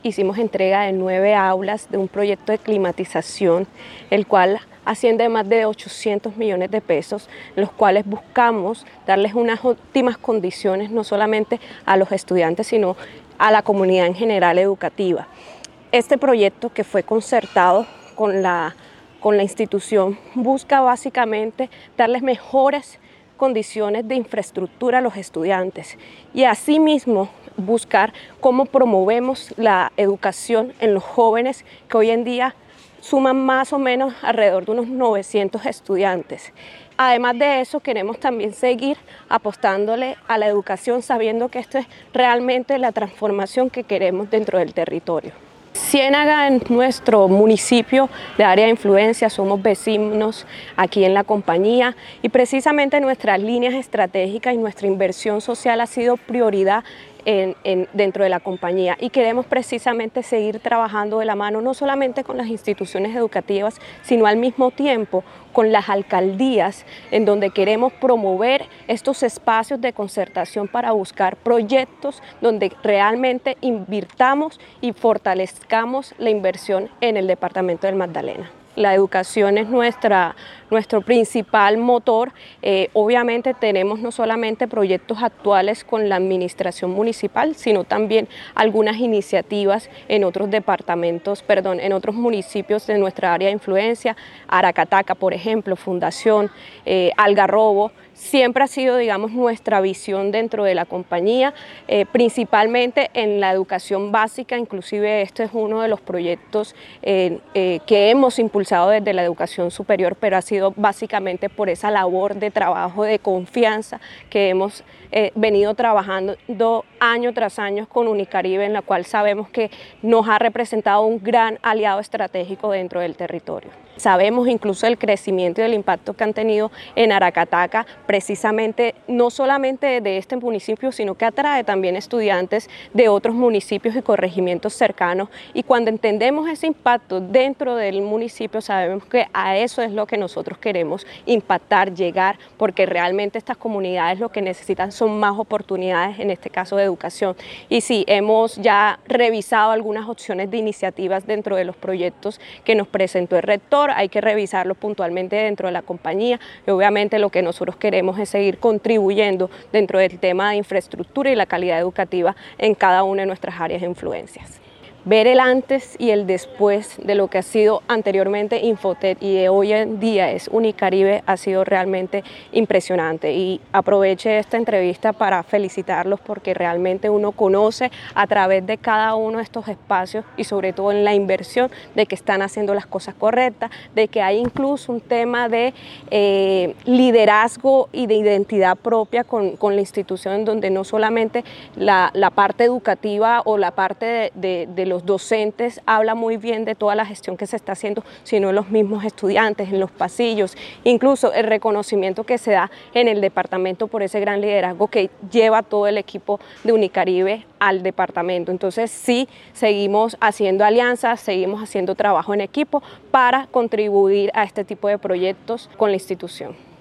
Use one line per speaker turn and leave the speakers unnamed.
Hicimos entrega de 9 aulas de un proyecto de climatización, el cual asciende a más de 800 millones de pesos, en los cuales buscamos darles unas óptimas condiciones no solamente a los estudiantes, sino a la comunidad en general educativa. Este proyecto, que fue concertado con la institución, busca básicamente darles mejores condiciones de infraestructura a los estudiantes y asimismo buscar cómo promovemos la educación en los jóvenes, que hoy en día suman más o menos alrededor de unos 900 estudiantes. Además de eso, queremos también seguir apostándole a la educación, sabiendo que esto es realmente la transformación que queremos dentro del territorio. Ciénaga, en nuestro municipio de área de influencia, somos vecinos aquí en la compañía y precisamente nuestras líneas estratégicas y nuestra inversión social ha sido prioridad dentro de la compañía, y queremos precisamente seguir trabajando de la mano no solamente con las instituciones educativas, sino al mismo tiempo con las alcaldías, en donde queremos promover estos espacios de concertación para buscar proyectos donde realmente invirtamos y fortalezcamos la inversión en el departamento del Magdalena. La educación es nuestro principal motor. Obviamente tenemos no solamente proyectos actuales con la administración municipal, sino también algunas iniciativas en otros en otros municipios de nuestra área de influencia. Aracataca, por ejemplo, Fundación, Algarrobo. Siempre ha sido, digamos, nuestra visión dentro de la compañía, principalmente en la educación básica. Inclusive este es uno de los proyectos que hemos impulsado desde la educación superior, pero ha sido básicamente por esa labor de trabajo de confianza que hemos venido trabajando año tras año con Unicaribe, en la cual sabemos que nos ha representado un gran aliado estratégico dentro del territorio. Sabemos incluso el crecimiento y el impacto que han tenido en Aracataca, precisamente no solamente de este municipio, sino que atrae también estudiantes de otros municipios y corregimientos cercanos, y cuando entendemos ese impacto dentro del municipio, sabemos que a eso es lo que nosotros queremos impactar, llegar, porque realmente estas comunidades lo que necesitan son más oportunidades, en este caso de educación. Y sí, hemos ya revisado algunas opciones de iniciativas dentro de los proyectos que nos presentó el rector. Hay que revisarlo puntualmente dentro de la compañía, y obviamente lo que nosotros queremos es seguir contribuyendo dentro del tema de infraestructura y la calidad educativa en cada una de nuestras áreas de influencias. Ver el antes y el después de lo que ha sido anteriormente Infotec y de hoy en día es Unicaribe ha sido realmente impresionante, y aproveche esta entrevista para felicitarlos, porque realmente uno conoce a través de cada uno de estos espacios, y sobre todo en la inversión, de que están haciendo las cosas correctas, de que hay incluso un tema de liderazgo y de identidad propia con la institución, donde no solamente la parte educativa o la parte de los docentes habla muy bien de toda la gestión que se está haciendo, sino los mismos estudiantes en los pasillos, incluso el reconocimiento que se da en el departamento por ese gran liderazgo que lleva todo el equipo de Unicaribe al departamento. Entonces sí, seguimos haciendo alianzas, seguimos haciendo trabajo en equipo para contribuir a este tipo de proyectos con la institución.